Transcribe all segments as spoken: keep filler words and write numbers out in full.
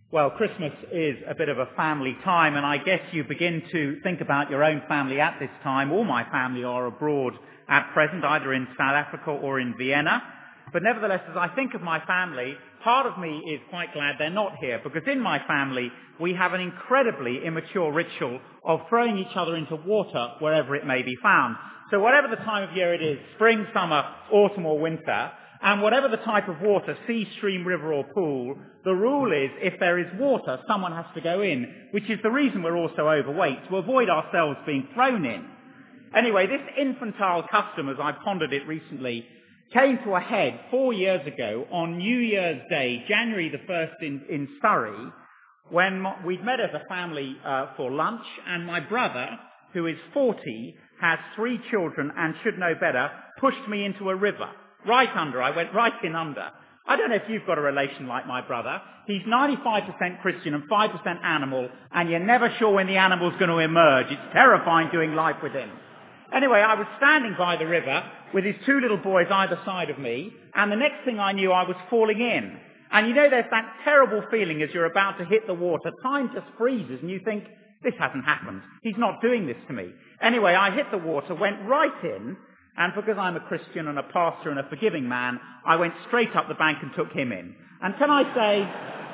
Well, Christmas is a bit of a family time, and I guess you begin to think about your own family at this time. All my family are abroad at present, either in South Africa or in Vienna. But nevertheless, as I think of my family, part of me is quite glad they're not here, because in my family we have an incredibly immature ritual of throwing each other into water wherever it may be found. So whatever the time of year it is, spring, summer, autumn or winter, and whatever the type of water, sea, stream, river or pool, the rule is if there is water, someone has to go in, which is the reason we're all so overweight, to avoid ourselves being thrown in. Anyway, this infantile custom, as I pondered it recently, came to a head four years ago on New Year's Day, January the first in, in Surrey, when we'd met as a family uh, for lunch, and my brother, who is forty, has three children and should know better, pushed me into a river. Right under. I went right in under. I don't know if you've got a relation like my brother. He's ninety-five percent Christian and five percent animal, and you're never sure when the animal's going to emerge. It's terrifying doing life with him. Anyway, I was standing by the river with his two little boys either side of me, and the next thing I knew, I was falling in. And you know, there's that terrible feeling as you're about to hit the water. Time just freezes, and you think, this hasn't happened. He's not doing this to me. Anyway, I hit the water, went right in, and because I'm a Christian and a pastor and a forgiving man, I went straight up the bank and took him in. And can I say,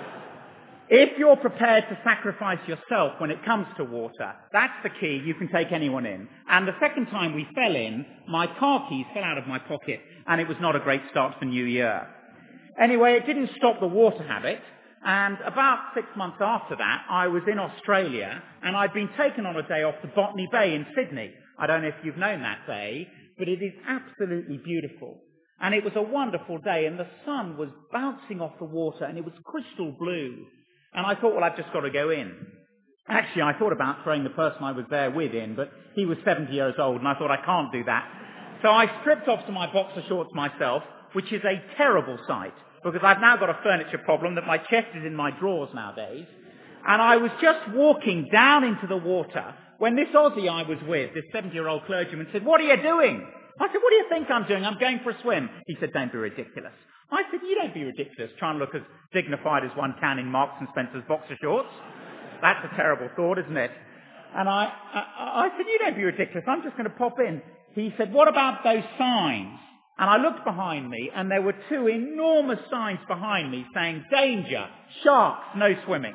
if you're prepared to sacrifice yourself when it comes to water, that's the key. You can take anyone in. And the second time we fell in, my car keys fell out of my pocket, and it was not a great start to the new year. Anyway, it didn't stop the water habit. And about six months after that, I was in Australia, and I'd been taken on a day off to Botany Bay in Sydney. I don't know if you've known that bay, but it is absolutely beautiful. And it was a wonderful day, and the sun was bouncing off the water, and it was crystal blue. And I thought, well, I've just got to go in. Actually, I thought about throwing the person I was there with in, but he was seventy years old, and I thought, I can't do that. So I stripped off to my boxer shorts myself, which is a terrible sight, because I've now got a furniture problem that my chest is in my drawers nowadays. And I was just walking down into the water when this Aussie I was with, this seventy-year-old clergyman, said, what are you doing? I said, what do you think I'm doing? I'm going for a swim. He said, don't be ridiculous. I said, you don't be ridiculous, trying to look as dignified as one can in Marks and Spencer's boxer shorts. That's a terrible thought, isn't it? And I, I, I said, you don't be ridiculous, I'm just going to pop in. He said, what about those signs? And I looked behind me, and there were two enormous signs behind me saying, danger, sharks, no swimming.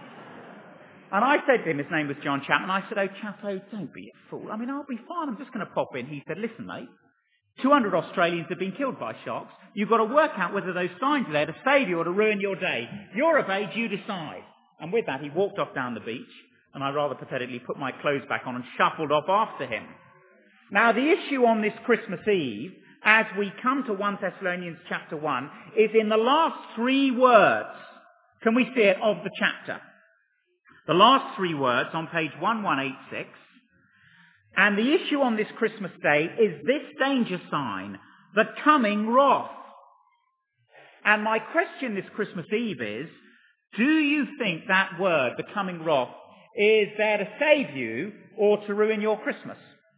And I said to him, his name was John Chapman, I said, oh, Chapo, don't be a fool. I mean, I'll be fine, I'm just going to pop in. He said, listen, mate, two hundred Australians have been killed by sharks. You've got to work out whether those signs are there to save you or to ruin your day. You're of age, you decide. And with that, he walked off down the beach, and I rather pathetically put my clothes back on and shuffled off after him. Now, the issue on this Christmas Eve, as we come to First Thessalonians chapter one, is in the last three words, can we see it, of the chapter. The last three words on page eleven eighty-six. And the issue on this Christmas day is this danger sign, the coming wrath. And my question this Christmas Eve is, do you think that word, the coming wrath, is there to save you or to ruin your Christmas?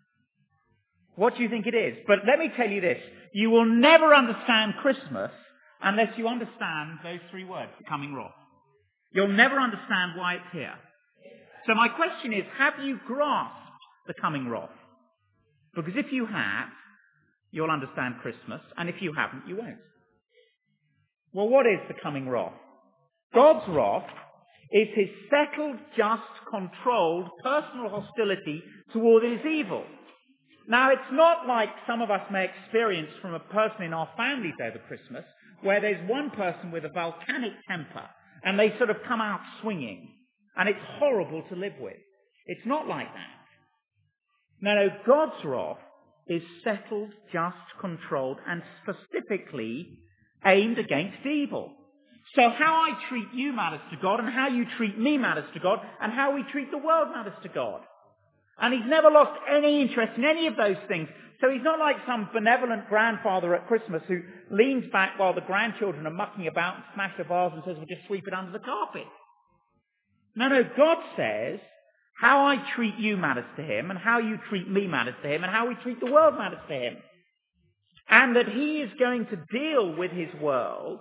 What do you think it is? But let me tell you this, you will never understand Christmas unless you understand those three words, the coming wrath. You'll never understand why it's here. So my question is, have you grasped the coming wrath? Because if you have, you'll understand Christmas, and if you haven't, you won't. Well, what is the coming wrath? God's wrath is his settled, just, controlled, personal hostility toward his evil. Now, it's not like some of us may experience from a person in our families over Christmas, where there's one person with a volcanic temper, and they sort of come out swinging, and it's horrible to live with. It's not like that. No, no, God's wrath is settled, just, controlled, and specifically aimed against evil. So how I treat you matters to God, and how you treat me matters to God, and how we treat the world matters to God. And he's never lost any interest in any of those things. So he's not like some benevolent grandfather at Christmas who leans back while the grandchildren are mucking about and smash the vase and says, well, just sweep it under the carpet. No, no, God says, how I treat you matters to him, and how you treat me matters to him, and how we treat the world matters to him. And that he is going to deal with his world,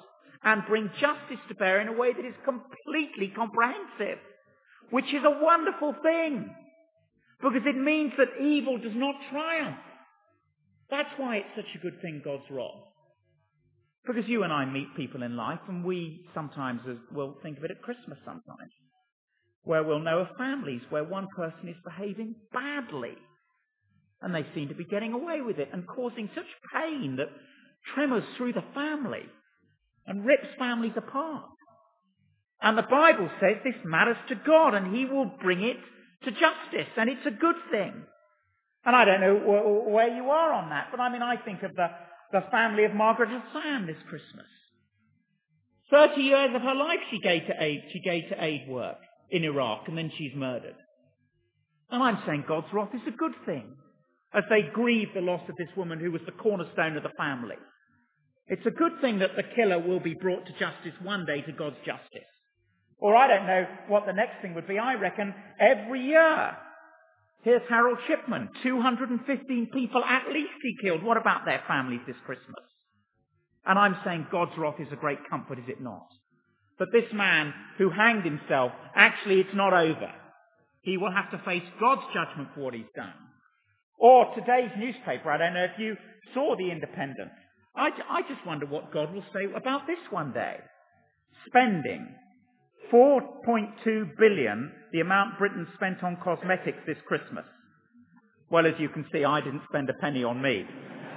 and bring justice to bear in a way that is completely comprehensive, which is a wonderful thing, because it means that evil does not triumph. That's why it's such a good thing, God's wrath. Because you and I meet people in life, and we sometimes will think of it at Christmas sometimes, where we'll know of families where one person is behaving badly, and they seem to be getting away with it and causing such pain that tremors through the family and rips families apart. And the Bible says this matters to God, and he will bring it to justice, and it's a good thing. And I don't know wh- where you are on that, but I mean, I think of the, the family of Margaret Hassan this Christmas. Thirty years of her life she gave to aid, she gave to aid work in Iraq, and then she's murdered. And I'm saying God's wrath is a good thing, as they grieve the loss of this woman who was the cornerstone of the family. It's a good thing that the killer will be brought to justice one day, to God's justice. Or I don't know what the next thing would be. I reckon every year. Here's Harold Shipman, two hundred fifteen people at least he killed. What about their families this Christmas? And I'm saying God's wrath is a great comfort, is it not? But this man who hanged himself, actually it's not over. He will have to face God's judgment for what he's done. Or today's newspaper, I don't know if you saw The Independent. I, I just wonder what God will say about this one day. Spending four point two billion, the amount Britain spent on cosmetics this Christmas. Well, as you can see, I didn't spend a penny on me.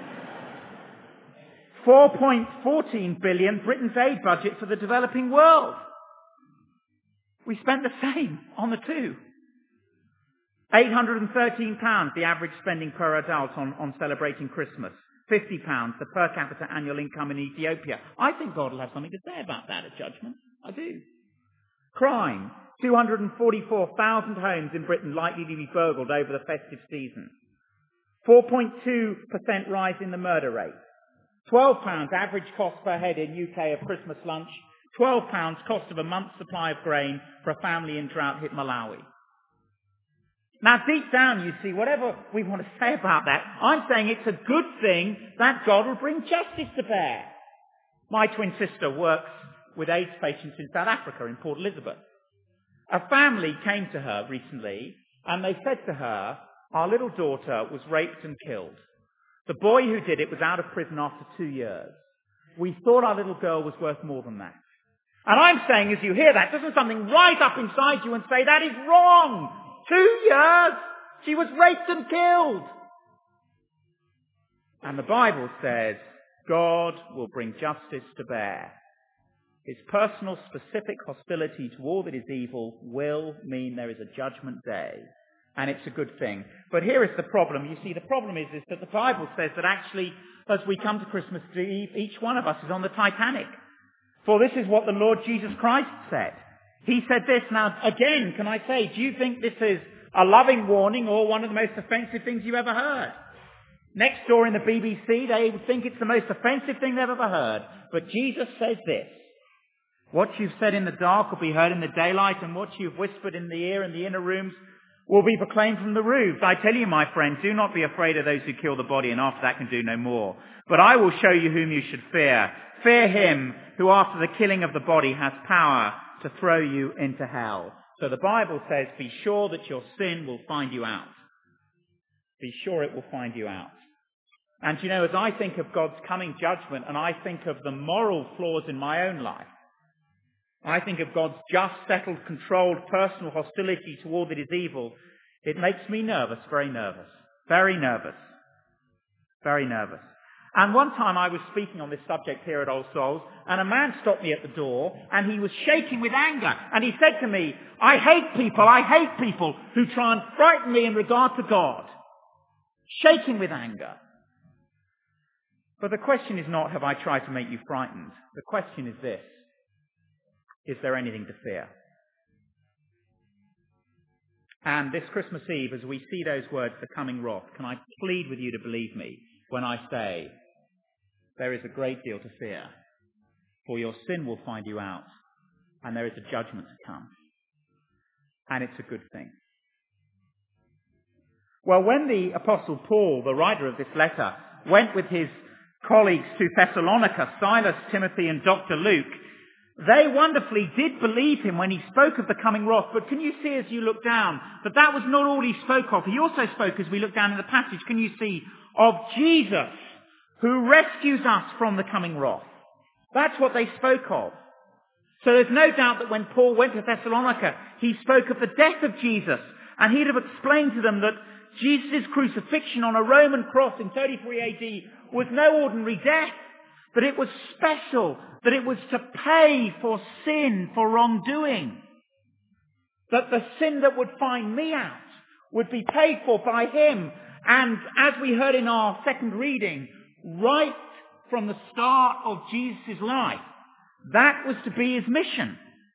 four point one four billion, Britain's aid budget for the developing world. We spent the same on the two. eight hundred thirteen pounds, the average spending per adult on, on celebrating Christmas. fifty pounds, the per capita annual income in Ethiopia. I think God will have something to say about that at judgment. I do. Crime. two hundred forty-four thousand homes in Britain likely to be burgled over the festive season. four point two percent rise in the murder rate. twelve pounds average cost per head in U K of Christmas lunch. twelve pounds cost of a month's supply of grain for a family in drought-hit Malawi. Now, deep down, you see, whatever we want to say about that, I'm saying it's a good thing that God will bring justice to bear. My twin sister works with AIDS patients in South Africa, in Port Elizabeth. A family came to her recently, and they said to her, our little daughter was raped and killed. The boy who did it was out of prison after two years. We thought our little girl was worth more than that. And I'm saying, as you hear that, doesn't something rise up inside you and say, that is wrong? Two years! She was raped and killed! And the Bible says, God will bring justice to bear. His personal, specific hostility to all that is evil will mean there is a judgment day. And it's a good thing. But here is the problem. You see, the problem is, is that the Bible says that actually, as we come to Christmas Eve, each one of us is on the Titanic. For this is what the Lord Jesus Christ said. He said this. Now, again, can I say, do you think this is a loving warning or one of the most offensive things you've ever heard? Next door in the B B C, they would think it's the most offensive thing they've ever heard. But Jesus says this. What you've said in the dark will be heard in the daylight, and what you've whispered in the ear in the inner rooms will be proclaimed from the roofs. I tell you, my friend, do not be afraid of those who kill the body and after that can do no more. But I will show you whom you should fear. Fear him who after the killing of the body has power to throw you into hell. So the Bible says, be sure that your sin will find you out. Be sure it will find you out. And you know, as I think of God's coming judgment, and I think of the moral flaws in my own life, I think of God's just, settled, controlled, personal hostility to all that is evil, it makes me nervous, very nervous. Very nervous. Very nervous. And one time I was speaking on this subject here at Old Souls, and a man stopped me at the door, and he was shaking with anger. And he said to me, I hate people, I hate people who try and frighten me in regard to God. Shaking with anger. But the question is not, have I tried to make you frightened? The question is this. Is there anything to fear? And this Christmas Eve, as we see those words, the coming wrath, can I plead with you to believe me when I say there is a great deal to fear, for your sin will find you out, and there is a judgment to come. And it's a good thing. Well, when the Apostle Paul, the writer of this letter, went with his colleagues to Thessalonica, Silas, Timothy, and Doctor Luke, they wonderfully did believe him when he spoke of the coming wrath. But can you see as you look down that that was not all he spoke of? He also spoke, as we look down in the passage, can you see, of Jesus who rescues us from the coming wrath. That's what they spoke of. So there's no doubt that when Paul went to Thessalonica, he spoke of the death of Jesus, and he'd have explained to them that Jesus' crucifixion on a Roman cross in thirty-three A D was no ordinary death, that it was special, that it was to pay for sin, for wrongdoing, that the sin that would find me out would be paid for by him. And as we heard in our second reading, right from the start of Jesus' life, that was to be his mission.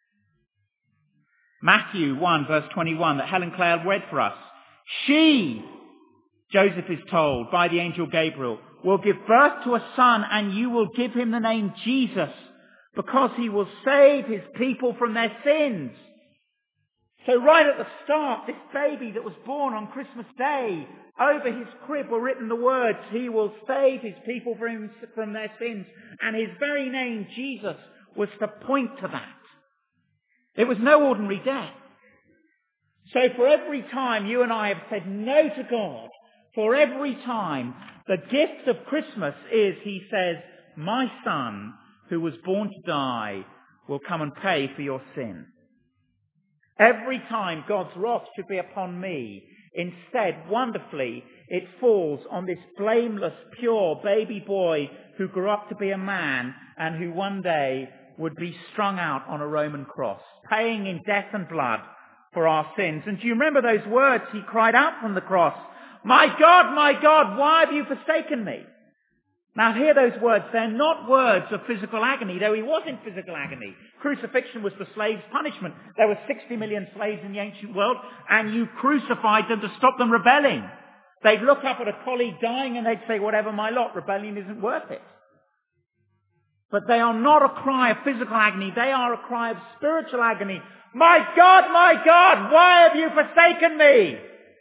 Matthew one, verse twenty-one, that Helen Clare read for us. She, Joseph is told by the angel Gabriel, will give birth to a son, and you will give him the name Jesus, because he will save his people from their sins. So right at the start, this baby that was born on Christmas Day, over his crib were written the words, he will save his people from, from their sins. And his very name, Jesus, was to point to that. It was no ordinary death. So for every time you and I have said no to God, for every time the gift of Christmas is, he says, my son who was born to die will come and pay for your sin. Every time God's wrath should be upon me, instead, wonderfully, it falls on this blameless, pure baby boy who grew up to be a man and who one day would be strung out on a Roman cross, paying in death and blood for our sins. And do you remember those words he cried out from the cross? My God, my God, why have you forsaken me? Now hear those words. They're not words of physical agony, though he was in physical agony. Crucifixion was the slave's punishment. There were sixty million slaves in the ancient world, and you crucified them to stop them rebelling. They'd look up at a colleague dying and they'd say, whatever my lot, rebellion isn't worth it. But they are not a cry of physical agony. They are a cry of spiritual agony. My God, my God, why have you forsaken me?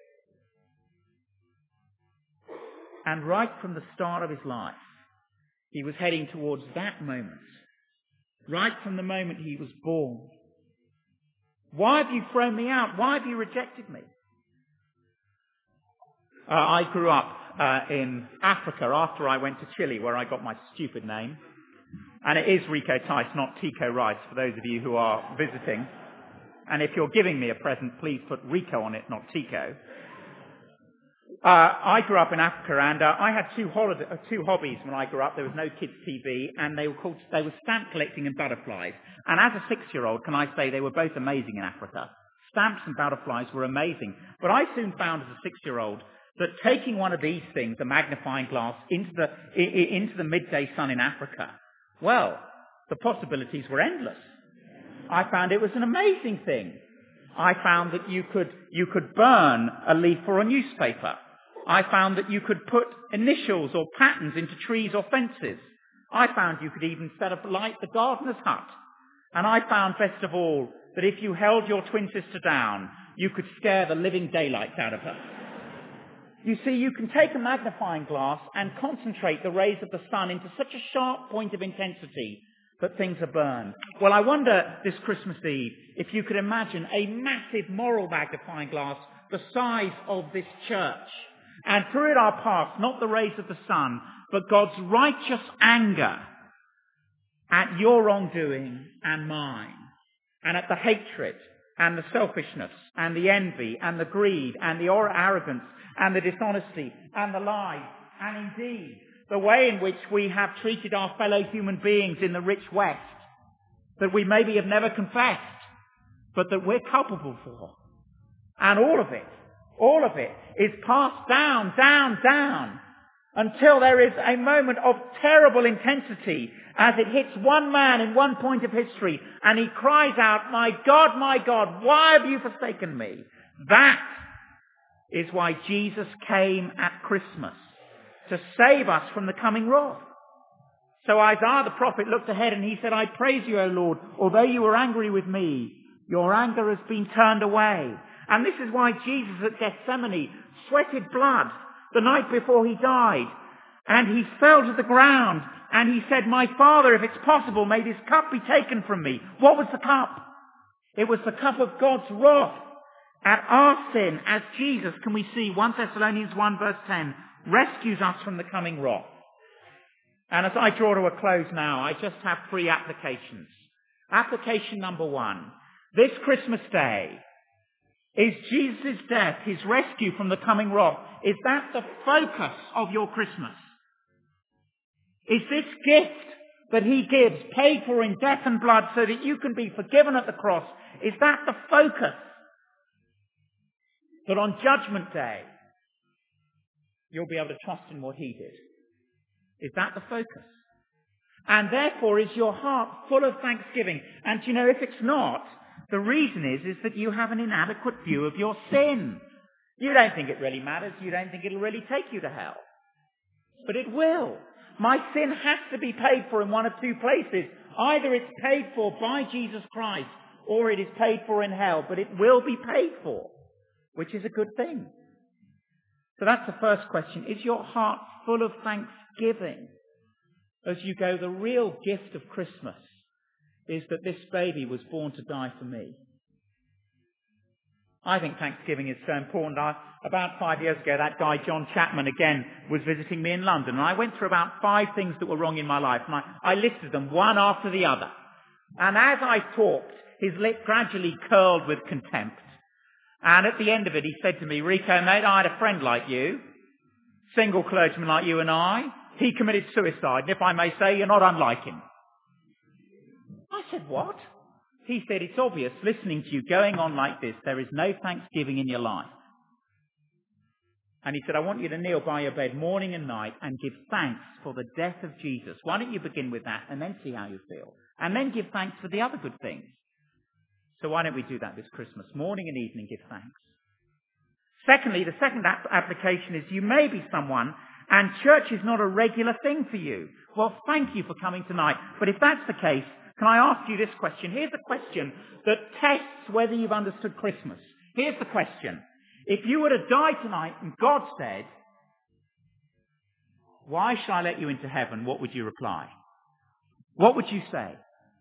And right from the start of his life, he was heading towards that moment. Right from the moment he was born. Why have you thrown me out? Why have you rejected me? Uh, I grew up uh, in Africa after I went to Chile, where I got my stupid name. And it is Rico Tice, not Tico Rice, for those of you who are visiting. And if you're giving me a present, please put Rico on it, not Tico. Uh, I grew up in Africa, and uh, I had two, holiday, uh, two hobbies when I grew up. There was no kids' T V, and they were called they were stamp collecting and butterflies. And as a six-year-old, can I say they were both amazing in Africa. Stamps and butterflies were amazing. But I soon found as a six-year-old that taking one of these things, a magnifying glass, into the I- I- into the midday sun in Africa, well, the possibilities were endless. I found it was an amazing thing. I found that you could you could burn a leaf or a newspaper. I found that you could put initials or patterns into trees or fences. I found you could even set up light the gardener's hut. And I found, best of all, that if you held your twin sister down, you could scare the living daylights out of her. You see, you can take a magnifying glass and concentrate the rays of the sun into such a sharp point of intensity that things are burned. Well, I wonder this Christmas Eve if you could imagine a massive moral magnifying glass the size of this church. And through it are passed not the rays of the sun, but God's righteous anger at your wrongdoing and mine, and at the hatred and the selfishness and the envy and the greed and the arrogance and the dishonesty and the lies, and indeed the way in which we have treated our fellow human beings in the rich West, that we maybe have never confessed, but that we're culpable for. And all of it, all of it is passed down, down, down, until there is a moment of terrible intensity as it hits one man in one point of history, and he cries out, my God, my God, why have you forsaken me? That is why Jesus came at Christmas, to save us from the coming wrath. So Isaiah the prophet looked ahead and he said, I praise you, O Lord, although you were angry with me, your anger has been turned away. And this is why Jesus at Gethsemane sweated blood the night before he died. And he fell to the ground and he said, "My Father, if it's possible, may this cup be taken from me." What was the cup? It was the cup of God's wrath at our sin, as Jesus, can we see, First Thessalonians one verse ten, rescues us from the coming wrath. And as I draw to a close now, I just have three applications. Application number one. This Christmas Day, is Jesus' death, his rescue from the coming wrath, is that the focus of your Christmas? Is this gift that he gives, paid for in death and blood so that you can be forgiven at the cross, is that the focus? That on Judgment Day, you'll be able to trust in what he did. Is that the focus? And therefore, is your heart full of thanksgiving? And you know, if it's not, the reason is, is that you have an inadequate view of your sin. You don't think it really matters. You don't think it'll really take you to hell. But it will. My sin has to be paid for in one of two places. Either it's paid for by Jesus Christ, or it is paid for in hell. But it will be paid for, which is a good thing. So that's the first question. Is your heart full of thanksgiving? As you go, the real gift of Christmas is that this baby was born to die for me. I think Thanksgiving is so important. I, about five years ago, that guy John Chapman again was visiting me in London, and I went through about five things that were wrong in my life, and I, I listed them one after the other. And as I talked, his lip gradually curled with contempt. And at the end of it, he said to me, "Rico, mate, I had a friend like you, single clergyman like you and I. He committed suicide, and if I may say, you're not unlike him." I said, "What?" He said, "It's obvious, listening to you going on like this, there is no thanksgiving in your life." And he said, "I want you to kneel by your bed morning and night and give thanks for the death of Jesus. Why don't you begin with that and then see how you feel? And then give thanks for the other good things." So why don't we do that this Christmas? Morning and evening, give thanks. Secondly, the second ap- application is you may be someone and church is not a regular thing for you. Well, thank you for coming tonight. But if that's the case, can I ask you this question? Here's a question that tests whether you've understood Christmas. Here's the question. If you were to die tonight and God said, "Why shall I let you into heaven?" what would you reply? What would you say?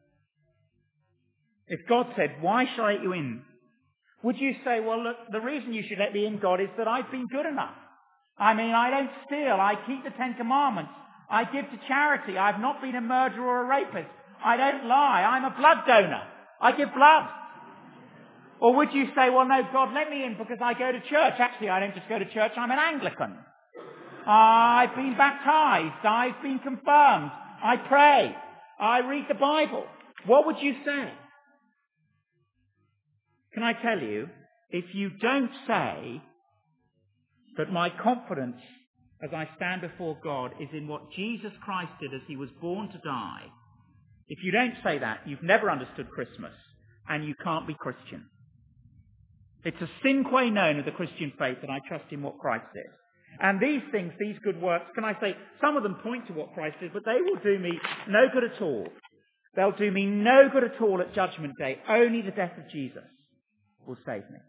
If God said, "Why shall I let you in?" would you say, "Well, look, the reason you should let me in, God, is that I've been good enough. I mean, I don't steal. I keep the Ten Commandments. I give to charity. I've not been a murderer or a rapist. I don't lie. I'm a blood donor. I give blood." Or would you say, "Well, no, God, let me in because I go to church. Actually, I don't just go to church. I'm an Anglican. I've been baptized. I've been confirmed. I pray. I read the Bible." What would you say? Can I tell you, if you don't say that my confidence as I stand before God is in what Jesus Christ did as he was born to die, if you don't say that, you've never understood Christmas and you can't be Christian. It's a sine qua non of the Christian faith that I trust in what Christ did. And these things, these good works, can I say, some of them point to what Christ did, but they will do me no good at all. They'll do me no good at all at Judgment Day. Only the death of Jesus will save me.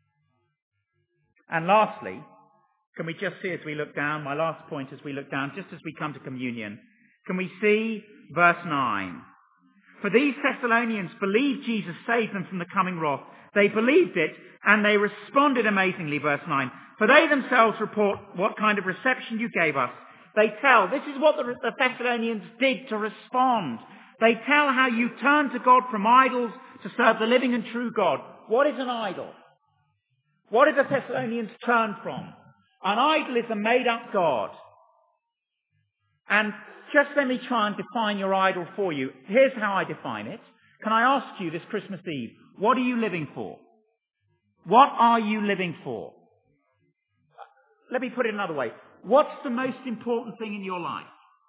And lastly, can we just see as we look down, my last point as we look down, just as we come to communion, can we see verse nine? "For these Thessalonians believed Jesus saved them from the coming wrath. They believed it and they responded amazingly," verse nine. "For they themselves report what kind of reception you gave us. They tell," this is what the, the Thessalonians did to respond. "They tell how you turned to God from idols to serve the living and true God." What is an idol? What did the Thessalonians turn from? An idol is a made-up God. And just let me try and define your idol for you. Here's how I define it. Can I ask you this Christmas Eve, what are you living for? What are you living for? Let me put it another way. What's the most important thing in your life?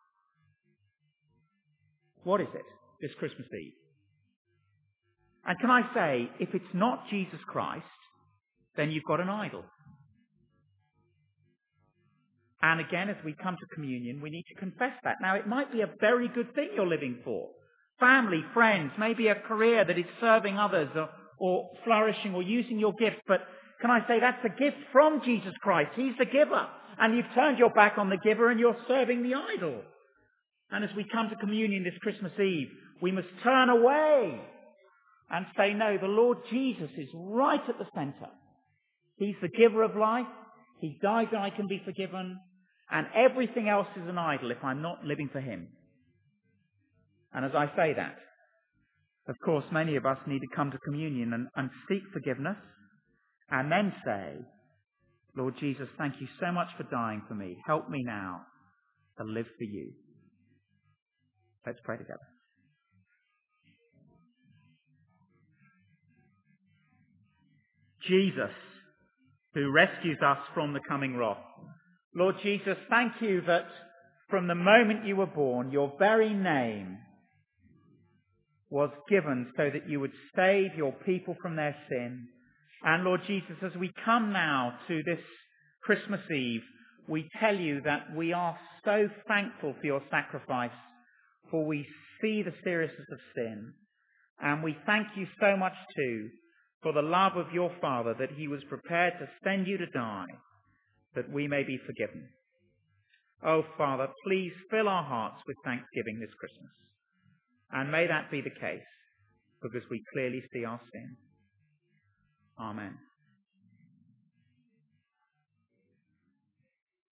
What is it this Christmas Eve? And can I say, if it's not Jesus Christ, then you've got an idol. And again, as we come to communion, we need to confess that. Now, it might be a very good thing you're living for. Family, friends, maybe a career that is serving others or, or flourishing or using your gifts. But can I say that's a gift from Jesus Christ? He's the giver. And you've turned your back on the giver and you're serving the idol. And as we come to communion this Christmas Eve, we must turn away and say, no, the Lord Jesus is right at the centre. He's the giver of life. He died that I can be forgiven. And everything else is an idol if I'm not living for him. And as I say that, of course, many of us need to come to communion and, and seek forgiveness and then say, Lord Jesus, thank you so much for dying for me. Help me now to live for you. Let's pray together. Jesus, who rescues us from the coming wrath. Lord Jesus, thank you that from the moment you were born, your very name was given so that you would save your people from their sin. And Lord Jesus, as we come now to this Christmas Eve, we tell you that we are so thankful for your sacrifice, for we see the seriousness of sin. And we thank you so much too for the love of your Father, that he was prepared to send you to die, that we may be forgiven. Oh, Father, please fill our hearts with thanksgiving this Christmas. And may that be the case, because we clearly see our sin. Amen.